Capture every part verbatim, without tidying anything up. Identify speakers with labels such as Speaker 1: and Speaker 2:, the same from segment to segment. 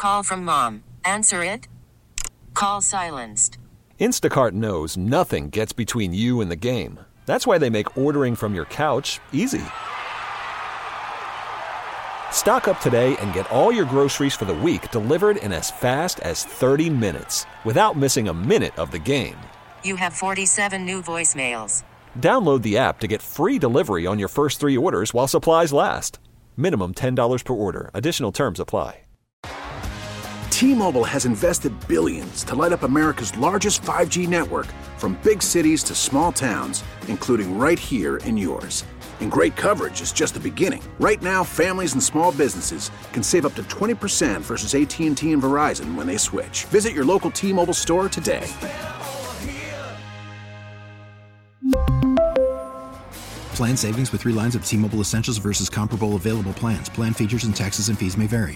Speaker 1: Call from mom. Answer it. Call silenced.
Speaker 2: Instacart knows nothing gets between you and the game. That's why they make ordering from your couch easy. Stock up today and get all your groceries for the week delivered in as fast as thirty minutes without missing a minute of the game.
Speaker 1: You have forty-seven new voicemails.
Speaker 2: Download the app to get free delivery on your first three orders while supplies last. Minimum ten dollars per order. Additional terms apply.
Speaker 3: T-Mobile has invested billions to light up America's largest five G network, from big cities to small towns, including right here in yours. And great coverage is just the beginning. Right now, families and small businesses can save up to twenty percent versus A T and T and Verizon when they switch. Visit your local T-Mobile store today.
Speaker 4: Plan savings with three lines of T-Mobile Essentials versus comparable available plans. Plan features and taxes and fees may vary.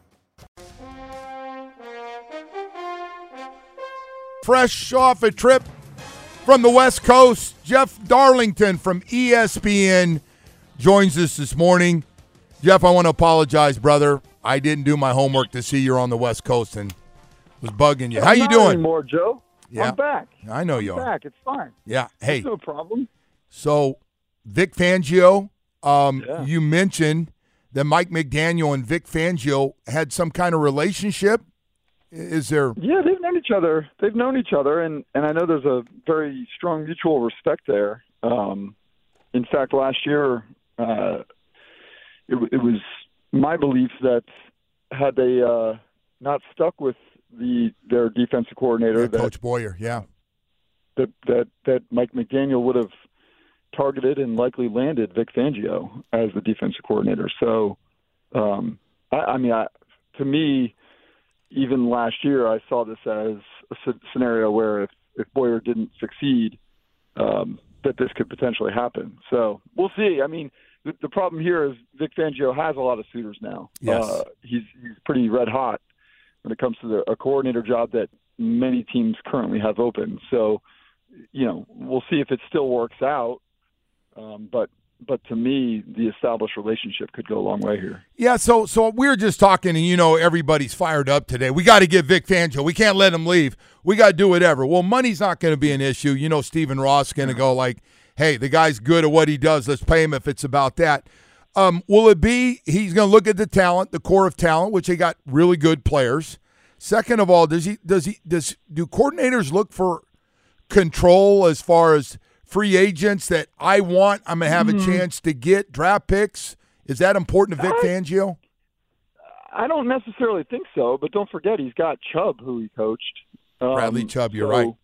Speaker 5: Fresh off a trip from the West Coast, Jeff Darlington from E S P N joins us this morning. Jeff, I want to apologize, brother. I didn't do my homework to see you're on the West Coast and was bugging you. How
Speaker 6: I'm
Speaker 5: you
Speaker 6: not
Speaker 5: doing?
Speaker 6: Anymore, Joe.
Speaker 5: Yeah.
Speaker 6: I'm back.
Speaker 5: I know
Speaker 6: I'm
Speaker 5: you are.
Speaker 6: back. It's fine.
Speaker 5: Yeah. Hey.
Speaker 6: It's no problem.
Speaker 5: So, Vic Fangio, um,
Speaker 6: Yeah.
Speaker 5: you mentioned that Mike McDaniel and Vic Fangio had some kind of relationship. Is there?
Speaker 6: Yeah, they've known each other. They've known each other, and, and I know there's a very strong mutual respect there. Um, in fact, last year, uh, it, it was my belief that had they uh, not stuck with the their defensive coordinator,
Speaker 5: Yeah,
Speaker 6: that,
Speaker 5: Coach Boyer, yeah.
Speaker 6: that that that Mike McDaniel would have targeted and likely landed Vic Fangio as the defensive coordinator. So, um, I, I mean, I, to me, even last year, I saw this as a c- scenario where if, if Boyer didn't succeed, um, that this could potentially happen. So we'll see. I mean, the, the problem here is Vic Fangio has a lot of suitors now.
Speaker 5: Yes.
Speaker 6: Uh, he's, he's pretty red hot when it comes to the, a coordinator job that many teams currently have open. So, you know, we'll see if it still works out. Um, but but to me, the established relationship could go a long way here.
Speaker 5: Yeah, so so we were just talking, and, you know, everybody's fired up today. We got to get Vic Fangio. We can't let him leave. We got to do whatever. Well, money's not going to be an issue. You know, Stephen Ross is going to go like, hey, the guy's good at what he does. Let's pay him if it's about that. Um, will it be he's going to look at the talent, the core of talent, which they got really good players. Second of all, does he does he does do coordinators look for control as far as free agents that I want, I'm going to have
Speaker 6: Mm-hmm.
Speaker 5: a chance to get draft picks? Is that important to Vic
Speaker 6: I,
Speaker 5: Fangio?
Speaker 6: I don't necessarily think so, but don't forget he's got Chubb, who he coached. Um,
Speaker 5: Bradley Chubb, you're
Speaker 6: so,
Speaker 5: right.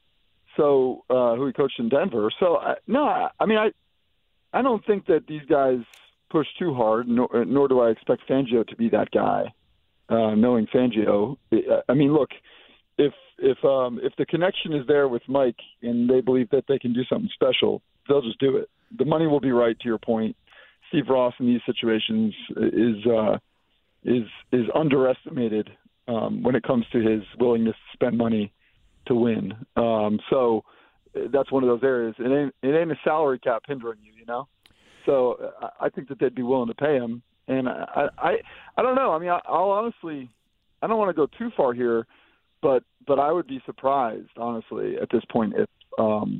Speaker 6: So uh, who he coached in Denver. So I, no, I, I mean I, I don't think that these guys push too hard, nor, nor do I expect Fangio to be that guy. Uh, knowing Fangio, I mean, look, if if um, if the connection is there with Mike and they believe that they can do something special, they'll just do it. The money will be right. To your point, Steve Ross in these situations is uh, is is underestimated um, when it comes to his willingness to spend money to win. Um, so that's one of those areas. It ain't it ain't a salary cap hindering you, you know. So I think that they'd be willing to pay him. And I I, I don't know. I mean, I, I'll honestly, I don't want to go too far here. But but I would be surprised, honestly, at this point if um,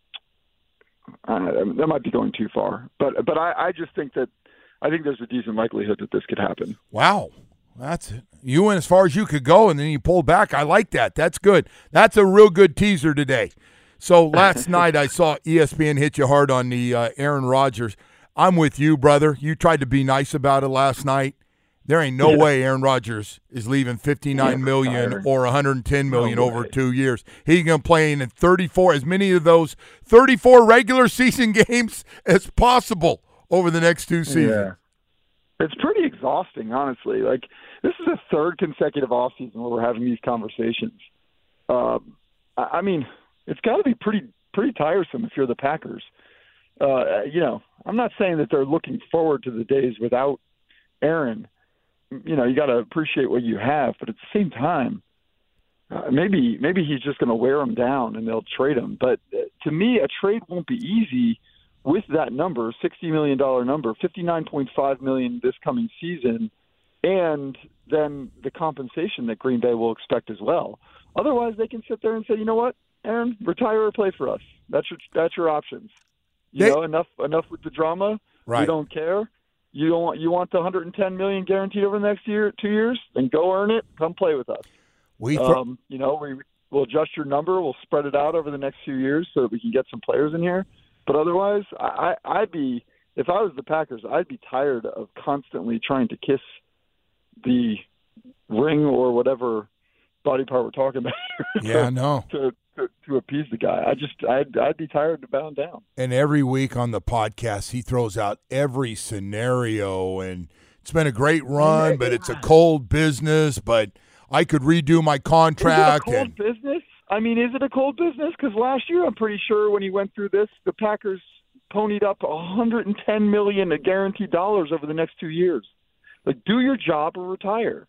Speaker 6: I don't know, that might be going too far. But but I, I just think that I think there's a decent likelihood that this could happen.
Speaker 5: Wow, that's it. You went as far as you could go, and then you pulled back. I like that. That's good. That's a real good teaser today. So last night I saw E S P N hit you hard on the uh, Aaron Rodgers. I'm with you, brother. You tried to be nice about it last night. There ain't no yeah. way Aaron Rodgers is leaving fifty-nine million dollars or one hundred ten million dollars no over two years. He's going to play in thirty-four, as many of those thirty-four regular season games as possible over the next two seasons.
Speaker 6: Yeah. It's pretty exhausting, honestly. Like, this is a third consecutive offseason where we're having these conversations. Um, I mean, it's got to be pretty pretty tiresome if you're the Packers. Uh, you know, I'm not saying that they're looking forward to the days without Aaron. You know, you got to appreciate what you have, but at the same time, uh, maybe maybe he's just going to wear them down and they'll trade him. But uh, to me, a trade won't be easy with that number, sixty million dollars number, fifty-nine point five million dollars this coming season. and then the compensation that Green Bay will expect as well. Otherwise, they can sit there and say, you know what, Aaron, retire or play for us. That's your that's your options. You
Speaker 5: They-
Speaker 6: know, enough enough with the drama.
Speaker 5: Right.
Speaker 6: We don't care. You don't want you want the one hundred ten million dollars guaranteed over the next year, two years? Then go earn it. Come play with us.
Speaker 5: We throw,
Speaker 6: Um, you know, we will adjust your number. We'll spread it out over the next few years so that we can get some players in here. But otherwise, I, I, I'd be if I was the Packers, I'd be tired of constantly trying to kiss the ring or whatever body part we're talking about here
Speaker 5: yeah,
Speaker 6: to,
Speaker 5: no.
Speaker 6: to, to to appease the guy. I just I'd I'd be tired to bow down.
Speaker 5: And every week on the podcast, he throws out every scenario, and it's been a great run, but it's a cold business. But I could redo my contract.
Speaker 6: Is it a cold
Speaker 5: and
Speaker 6: business? I mean, is it a cold business? Because last year, I'm pretty sure when he went through this, the Packers ponied up one hundred ten million dollars guaranteed dollars over the next two years. Like, do your job or retire.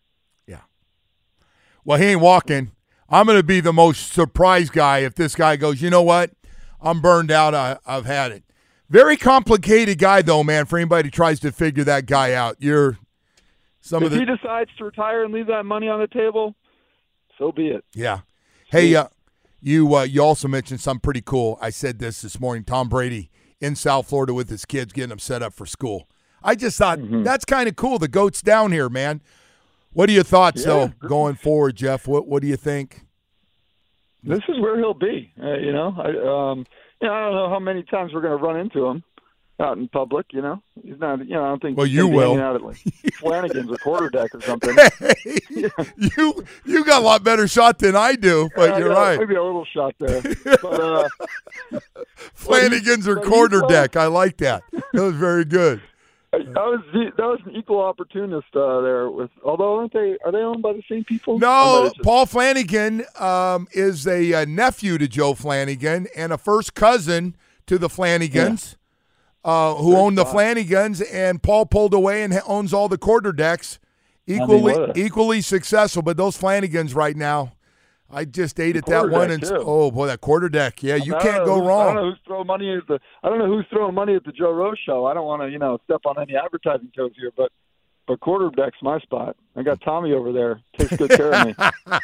Speaker 5: Well, he ain't walking. I'm going to be the most surprised guy if this guy goes, you know what? I'm burned out. I, I've had it. Very complicated guy, though, man, for anybody who tries to figure that guy out. You're some
Speaker 6: If
Speaker 5: of the
Speaker 6: he decides to retire and leave that money on the table, so be it.
Speaker 5: Yeah. Hey, uh, you uh, you also mentioned something pretty cool. I said this this morning. Tom Brady in South Florida with his kids, getting them set up for school. I just thought
Speaker 6: Mm-hmm.
Speaker 5: that's kind of cool. The GOAT's down here, man. What are your thoughts,
Speaker 6: Yeah.
Speaker 5: though, going forward, Jeff? What What do you think?
Speaker 6: This is where he'll be. Uh, you know, I um, you know, I don't know how many times we're going to run into him out in public. You know, he's not. You know, I don't think.
Speaker 5: Well,
Speaker 6: he's
Speaker 5: you
Speaker 6: gonna be
Speaker 5: will.
Speaker 6: hanging out at like Flanagan's or quarterdeck or something.
Speaker 5: Hey, you you got a lot better shot than I do, but
Speaker 6: Uh,
Speaker 5: you're
Speaker 6: yeah,
Speaker 5: right.
Speaker 6: Maybe a little shot there. But uh,
Speaker 5: Flanagan's or
Speaker 6: but he's
Speaker 5: quarterdeck. I like that. That was very good.
Speaker 6: that was that was an equal opportunist uh, there. With although aren't they are they owned by the same people? Or might
Speaker 5: No,
Speaker 6: have just-
Speaker 5: Paul Flanagan um, is a, uh nephew to Joe Flanagan and a first cousin to the Flanagans, uh, who
Speaker 6: Good
Speaker 5: own the
Speaker 6: spot.
Speaker 5: Flanagans. And Paul pulled away and ha- owns all the quarterbacks, equally
Speaker 6: what a-
Speaker 5: equally successful. But those Flanagans right now, I just ate at that one, and
Speaker 6: quarterdeck, too.
Speaker 5: oh boy, that quarterdeck, yeah, you
Speaker 6: I don't
Speaker 5: can't
Speaker 6: know
Speaker 5: go
Speaker 6: who's- I don't know
Speaker 5: wrong.
Speaker 6: who's throwing money at the. I don't know who's throwing money at the Joe Rose show. I don't want to, you know, step on any advertising toes here, but but quarterback's my spot. I got Tommy over there. Takes good care of me.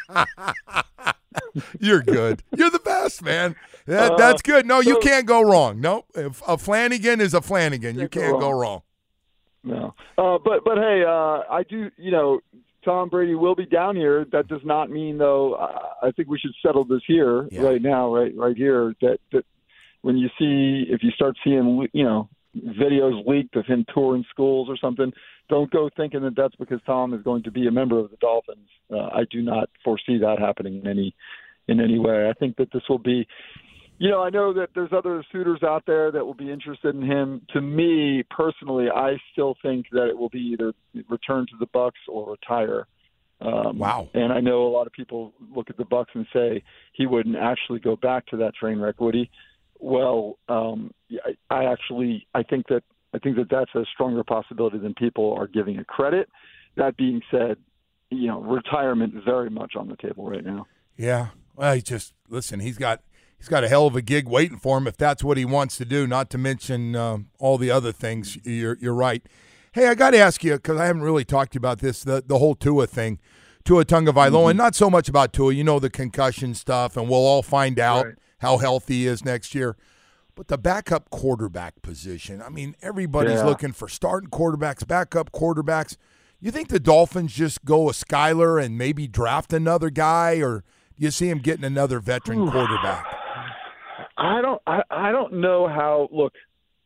Speaker 5: You're good. You're the best, man. That,
Speaker 6: Uh,
Speaker 5: that's good. No, you
Speaker 6: so-
Speaker 5: can't go wrong. No, if a Flanagan is a Flanagan, you
Speaker 6: Can't go
Speaker 5: can't go wrong.
Speaker 6: No, uh, but but hey, uh, I do. You know, Tom Brady will be down here. That does not mean, though. Uh, I think we should settle this here,
Speaker 5: Yeah.
Speaker 6: right now, right right here. That that when you see, if you start seeing, you know, videos leaked of him touring schools or something, don't go thinking that that's because Tom is going to be a member of the Dolphins. Uh, I do not foresee that happening in any in any way. I think that this will be. You know, I know that there's other suitors out there that will be interested in him. To me, personally, I still think that it will be either return to the Bucs or retire. Um,
Speaker 5: Wow.
Speaker 6: And I know a lot of people look at the Bucs and say he wouldn't actually go back to that train wreck, would he? Well, um, I, I actually I think that I think that that's a stronger possibility than people are giving it credit. That being said, you know, retirement is very much on the table right now.
Speaker 5: Yeah. Well, he just listen. He's got he's got a hell of a gig waiting for him if that's what he wants to do. Not to mention um, all the other things. You're you're right. Hey, I got to ask you because I haven't really talked to you about this. The the whole Tua thing, Tua Tagovailoa,
Speaker 6: Mm-hmm.
Speaker 5: and not so much about Tua. You know the concussion stuff, and we'll all find out
Speaker 6: Right.
Speaker 5: how healthy he is next year. But the backup quarterback position. I mean, everybody's
Speaker 6: Yeah.
Speaker 5: looking for starting quarterbacks, backup quarterbacks. You think the Dolphins just go a Skyler and maybe draft another guy, or you see him getting another veteran quarterback?
Speaker 6: I don't. I, I don't know how. Look,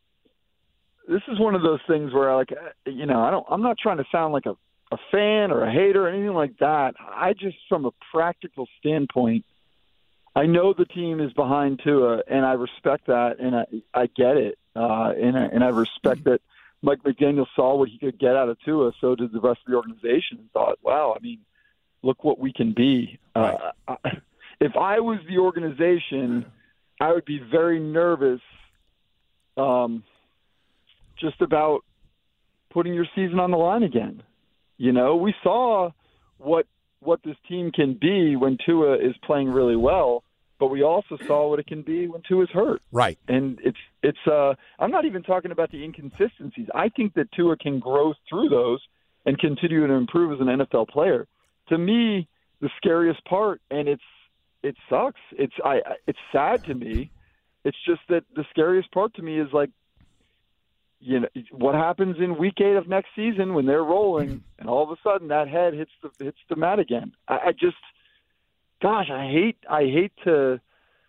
Speaker 6: this is one of those things where, like, you know, I don't. I'm not trying to sound like a, a fan or a hater or anything like that. I just, from a practical standpoint, I know the team is behind Tua, and I respect that, and I I get it, uh, and I, and I respect that. Mike McDaniel saw what he could get out of Tua, so did the rest of the organization, and thought, wow, I mean, look what we can be. Uh, I, if I was the organization, I would be very nervous um, just about putting your season on the line again. You know, we saw what what this team can be when Tua is playing really well, but we also saw what it can be when Tua is hurt.
Speaker 5: Right.
Speaker 6: And it's it's uh I'm not even talking about the inconsistencies. I think that Tua can grow through those and continue to improve as an N F L player. To me, the scariest part, and it's it sucks. It's I it's sad to me. It's just that the scariest part to me is like, you know, what happens in week eight of next season when they're rolling, and all of a sudden that head hits the hits the mat again. I, I just, gosh, I hate I hate to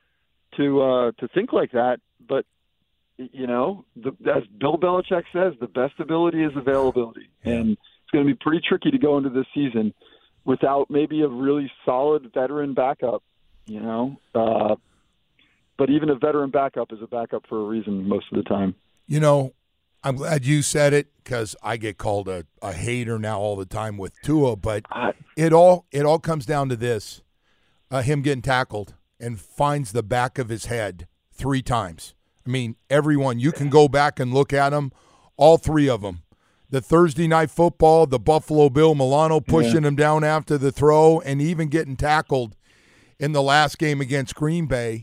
Speaker 6: to uh, to think like that, but you know, the, as Bill Belichick says, the best ability is availability, and it's going to be pretty tricky to go into this season without maybe a really solid veteran backup. You know, uh, but even a veteran backup is a backup for a reason most of the time.
Speaker 5: You know, I'm glad you said it because I get called a, a hater now all the time with Tua, but
Speaker 6: I,
Speaker 5: it all it all comes down to this: uh, him getting tackled and finds the back of his head three times. I mean, everyone, you can go back and look at them, all three of them. The Thursday Night Football, the Buffalo Bill, Milano pushing yeah. him down after the throw, and even getting tackled in the last game against Green Bay,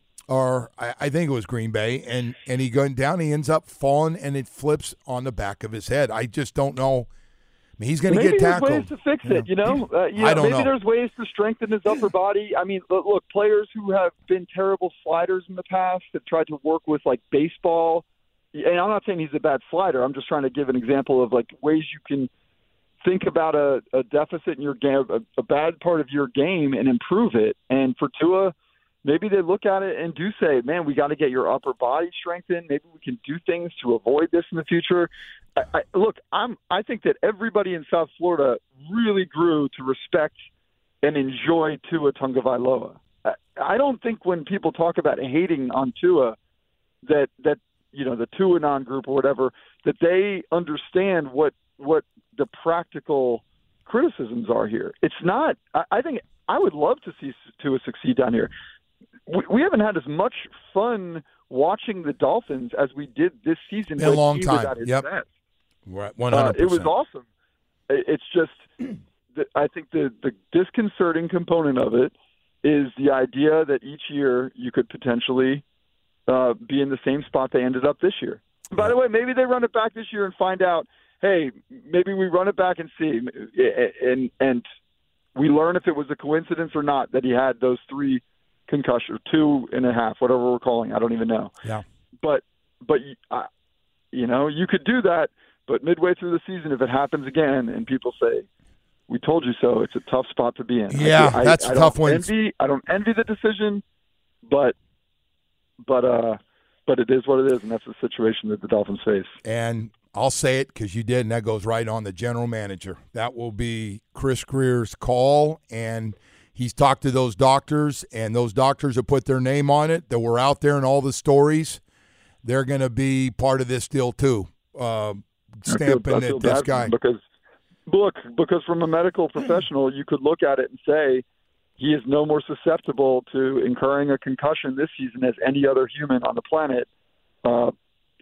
Speaker 5: or I, I think it was Green Bay, and, and he going down, he ends up falling, and it flips on the back of his head. I just don't know. I mean, he's going to get tackled.
Speaker 6: Maybe there's ways to fix it, you know? Uh, you know
Speaker 5: I don't
Speaker 6: maybe
Speaker 5: know.
Speaker 6: there's ways to strengthen his upper body. I mean, look, look, players who have been terrible sliders in the past have tried to work with, like, baseball. And I'm not saying he's a bad slider. I'm just trying to give an example of, like, ways you can think about a, a deficit in your game, a, a bad part of your game, and improve it. And for Tua, maybe they look at it and do say, man, we got to get your upper body strengthened. Maybe we can do things to avoid this in the future. I, I, look, I'm, I think that everybody in South Florida really grew to respect and enjoy Tua Tagovailoa. I, I don't think when people talk about hating on Tua that, that you know, the Tuanon group or whatever, that they understand what what the practical criticisms are here. It's not I, – I think I would love to see Tua succeed down here. We, we haven't had as much fun watching the Dolphins as we did this season.
Speaker 5: In a long
Speaker 6: he
Speaker 5: time.
Speaker 6: Was at his
Speaker 5: yep.
Speaker 6: best.
Speaker 5: Right. one hundred percent.
Speaker 6: Uh, it was awesome. It's just that I think the, the disconcerting component of it is the idea that each year you could potentially uh, be in the same spot they ended up this year. By the way, maybe they run it back this year and find out, hey, maybe we run it back and see, and and we learn if it was a coincidence or not that he had those three concussions, two and a half, whatever we're calling. I don't even know.
Speaker 5: Yeah.
Speaker 6: But but uh, you know, you could do that. But midway through the season, if it happens again, and people say, "We told you so," it's a tough spot to be in.
Speaker 5: Yeah,
Speaker 6: I,
Speaker 5: that's
Speaker 6: I,
Speaker 5: a tough
Speaker 6: I
Speaker 5: one.
Speaker 6: Envy, I don't envy the decision, but but uh, but it is what it is, and that's the situation that the Dolphins face.
Speaker 5: And I'll say it because you did, and that goes right on the general manager. That will be Chris Greer's call, and he's talked to those doctors, and those doctors have put their name on it, that were out there in all the stories. They're going to be part of this deal too, uh, stamping
Speaker 6: I feel, I feel
Speaker 5: it, this
Speaker 6: bad
Speaker 5: guy.
Speaker 6: Because, look, because from a medical professional, you could look at it and say he is no more susceptible to incurring a concussion this season as any other human on the planet. Uh,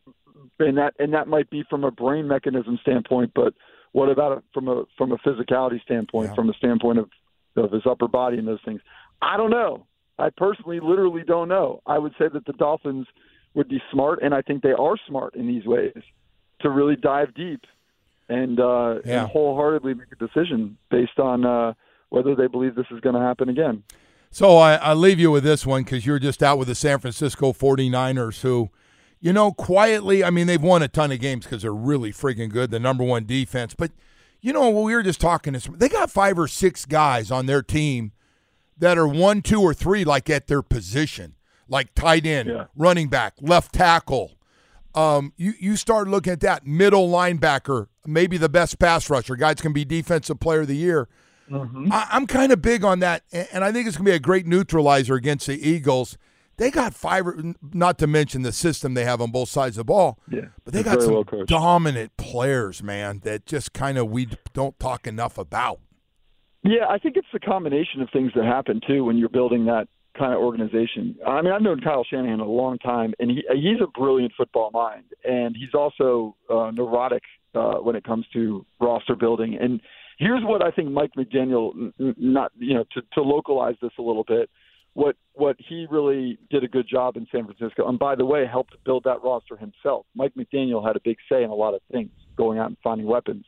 Speaker 6: and that and that might be from a brain mechanism standpoint, but what about from a from a physicality standpoint,
Speaker 5: yeah.
Speaker 6: from a standpoint of, of his upper body and those things? I don't know. I personally literally don't know. I would say that the Dolphins would be smart, and I think they are smart in these ways, to really dive deep and, uh,
Speaker 5: yeah.
Speaker 6: and wholeheartedly make a decision based on uh, whether they believe this is going to happen again.
Speaker 5: So I, I leave you with this one because you're just out with the San Francisco forty-niners who, you know, quietly, I mean, they've won a ton of games because they're really freaking good, the number one defense. But, you know, we were just talking this, they got five or six guys on their team that are one, two, or three, like at their position, like tight end,
Speaker 6: yeah.
Speaker 5: running back, left tackle. Um, you, you start looking at that middle linebacker, maybe the best pass rusher. Guys can be defensive player of the year.
Speaker 6: Mm-hmm.
Speaker 5: I, I'm kind of big on that, and I think it's going to be a great neutralizer against the Eagles. They got five, not to mention the system they have on both sides of the ball,
Speaker 6: yeah,
Speaker 5: but they got some
Speaker 6: well
Speaker 5: dominant players, man, that just kind of we don't talk enough about.
Speaker 6: Yeah, I think it's the combination of things that happen, too, when you're building that kind of organization. I mean, I've known Kyle Shanahan a long time, and he he's a brilliant football mind, and he's also uh, neurotic uh, when it comes to roster building. And here's what I think Mike McDaniel, not you know, to, to localize this a little bit, what what he really did a good job in San Francisco, and by the way, helped build that roster himself. Mike McDaniel had a big say in a lot of things, going out and finding weapons.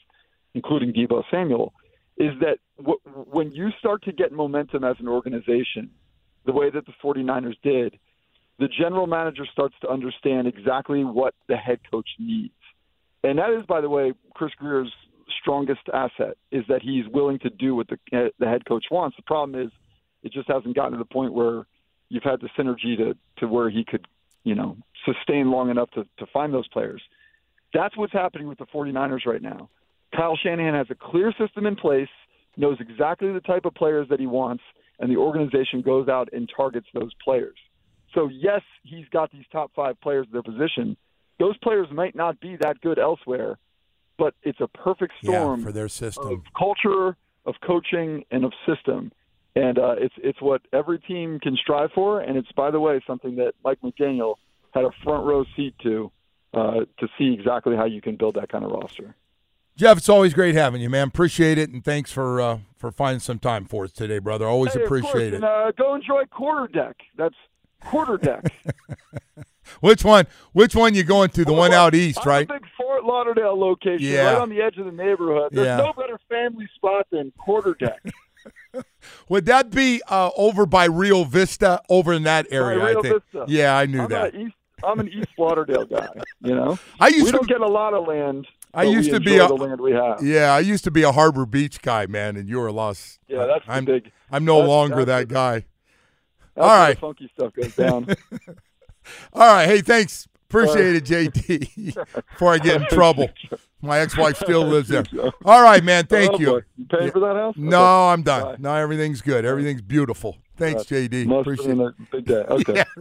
Speaker 6: including Deebo Samuel, is that w- when you start to get momentum as an organization, the way that the 49ers did, the general manager starts to understand exactly what the head coach needs. And that is, by the way, Chris Grier's strongest asset, is that he's willing to do what the, the head coach wants. The problem is it just hasn't gotten to the point where you've had the synergy to, to where he could, you know, sustain long enough to, to find those players. That's what's happening with the 49ers right now. Kyle Shanahan has a clear system in place, knows exactly the type of players that he wants, and the organization goes out and targets those players. So, yes, he's got these top five players in their position. Those players might not be that good elsewhere, but it's a perfect storm
Speaker 5: yeah, for their system.
Speaker 6: Of culture, of coaching, and of system. And uh, it's it's what every team can strive for, and it's, by the way, something that Mike McDaniel had a front row seat to, uh, to see exactly how you can build that kind of roster.
Speaker 5: Jeff, it's always great having you, man. Appreciate it, and thanks for uh, for finding some time for us today, brother. Always
Speaker 6: hey,
Speaker 5: appreciate it.
Speaker 6: And, uh, go enjoy Quarter Deck. That's Quarter Deck.
Speaker 5: Which one? Which one you going to? The one out east,
Speaker 6: I'm
Speaker 5: right?
Speaker 6: A big Fort Lauderdale location,
Speaker 5: yeah.
Speaker 6: right on the edge of the neighborhood. There's
Speaker 5: yeah.
Speaker 6: no better family spot than Quarter Deck.
Speaker 5: Would that be uh, over by Rio Vista, over in that area?
Speaker 6: By Rio
Speaker 5: I think.
Speaker 6: Vista.
Speaker 5: Yeah, I knew
Speaker 6: I'm
Speaker 5: that.
Speaker 6: East, I'm an East Lauderdale guy. You know,
Speaker 5: I used
Speaker 6: we
Speaker 5: to,
Speaker 6: don't get a lot of land.
Speaker 5: I used
Speaker 6: we
Speaker 5: to be a
Speaker 6: the land we have.
Speaker 5: Yeah, I used to be a Harbor Beach guy, man, and you were lost.
Speaker 6: Yeah, that's the
Speaker 5: I'm
Speaker 6: big.
Speaker 5: I'm no
Speaker 6: that's,
Speaker 5: longer
Speaker 6: that's
Speaker 5: that
Speaker 6: the,
Speaker 5: guy.
Speaker 6: That's
Speaker 5: All right,
Speaker 6: the funky stuff goes down.
Speaker 5: All right, hey, thanks. Appreciate it, J T. Before I get in trouble. My ex-wife still lives there. All right, man, thank
Speaker 6: oh,
Speaker 5: you.
Speaker 6: Boy. You paying yeah. for that house?
Speaker 5: No,
Speaker 6: okay.
Speaker 5: I'm done.
Speaker 6: Bye.
Speaker 5: No, everything's good. Everything's beautiful. Thanks, J D.
Speaker 6: Must
Speaker 5: Appreciate
Speaker 6: it. A big day. Okay.
Speaker 5: Yeah,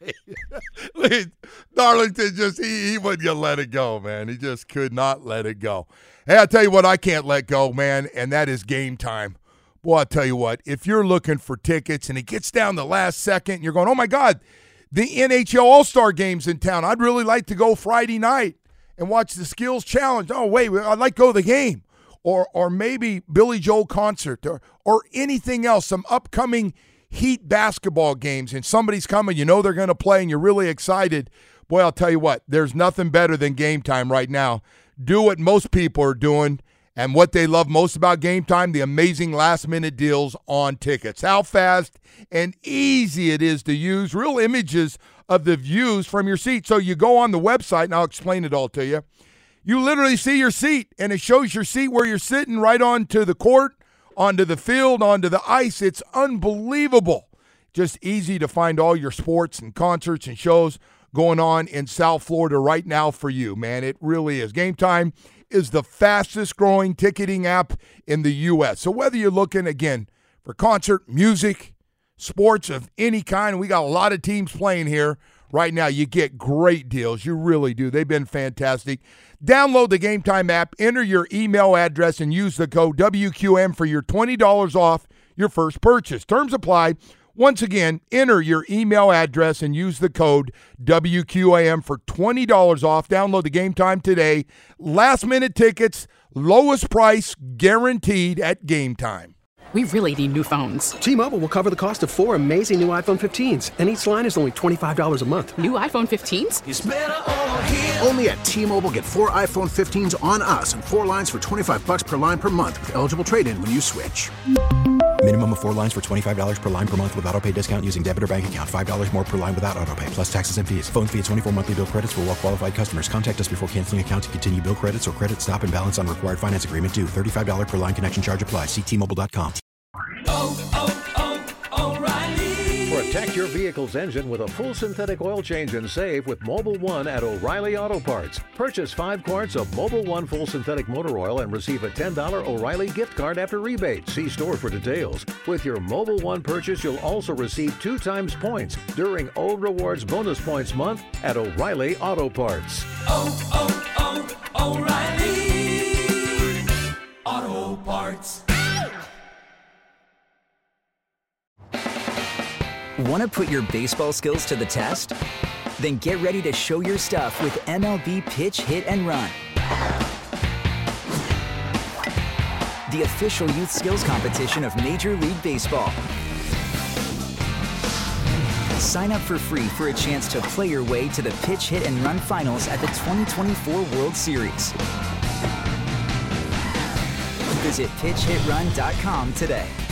Speaker 5: right. Darlington just, he, he wouldn't let it go, man. He just could not let it go. Hey, I'll tell you what I can't let go, man, and that is Game Time. Boy, I'll tell you what, if you're looking for tickets and it gets down the last second and you're going, oh, my God, the N H L All-Star Game's in town. I'd really like to go Friday night and watch the Skills Challenge. Oh, wait, I'd like to go to the game. Or or maybe Billy Joel concert or, or anything else, some upcoming Heat basketball games, and somebody's coming, you know they're going to play, and you're really excited. Boy, I'll tell you what, there's nothing better than Game Time right now. Do what most people are doing, and what they love most about Game Time, the amazing last-minute deals on tickets. How fast and easy it is to use, real images of the views from your seat. So you go on the website, and I'll explain it all to you. You literally see your seat, and it shows your seat where you're sitting right onto the court, onto the field, onto the ice. It's unbelievable. Just easy to find all your sports and concerts and shows going on in South Florida right now for you, man. It really is. Game Time is the fastest growing ticketing app in the U S. So whether you're looking, again, for concert, music, sports of any kind, we got a lot of teams playing here right now. You get great deals. You really do. They've been fantastic. Download the Game Time app, enter your email address, and use the code W Q M for your twenty dollars off your first purchase. Terms apply. Once again, enter your email address and use the code W Q A M for twenty dollars off. Download the Game Time today. Last-minute tickets, lowest price guaranteed at Game Time.
Speaker 7: We really need new phones.
Speaker 8: T-Mobile will cover the cost of four amazing new iPhone fifteens, and each line is only twenty-five dollars a month.
Speaker 7: New iPhone fifteens?
Speaker 3: It's better over here. Only at T-Mobile, get four iPhone fifteens on us and four lines for twenty-five dollars per line per month with eligible trade-in when you switch.
Speaker 4: Minimum of four lines for twenty-five dollars per line per month with autopay discount using debit or bank account. five dollars more per line without autopay, plus taxes and fees. Phone fee at twenty-four monthly bill credits for well-qualified customers. Contact us before canceling account to continue bill credits or credit stop and balance on required finance agreement due. thirty-five dollars per line connection charge applies. See T Mobile dot com.
Speaker 9: Oh, oh, oh, O'Reilly. Protect your vehicle's engine with a full synthetic oil change and save with Mobile One at O'Reilly Auto Parts. Purchase five quarts of Mobile One full synthetic motor oil and receive a ten dollars O'Reilly gift card after rebate. See store for details. With your Mobile One purchase, you'll also receive two times points during O Rewards Bonus Points Month at O'Reilly Auto Parts.
Speaker 10: Oh, oh, oh, O'Reilly Auto Parts.
Speaker 11: Want to put your baseball skills to the test? Then get ready to show your stuff with M L B Pitch, Hit, and Run. The official youth skills competition of Major League Baseball. Sign up for free for a chance to play your way to the Pitch, Hit, and Run finals at the twenty twenty-four World Series. Visit pitch hit run dot com today.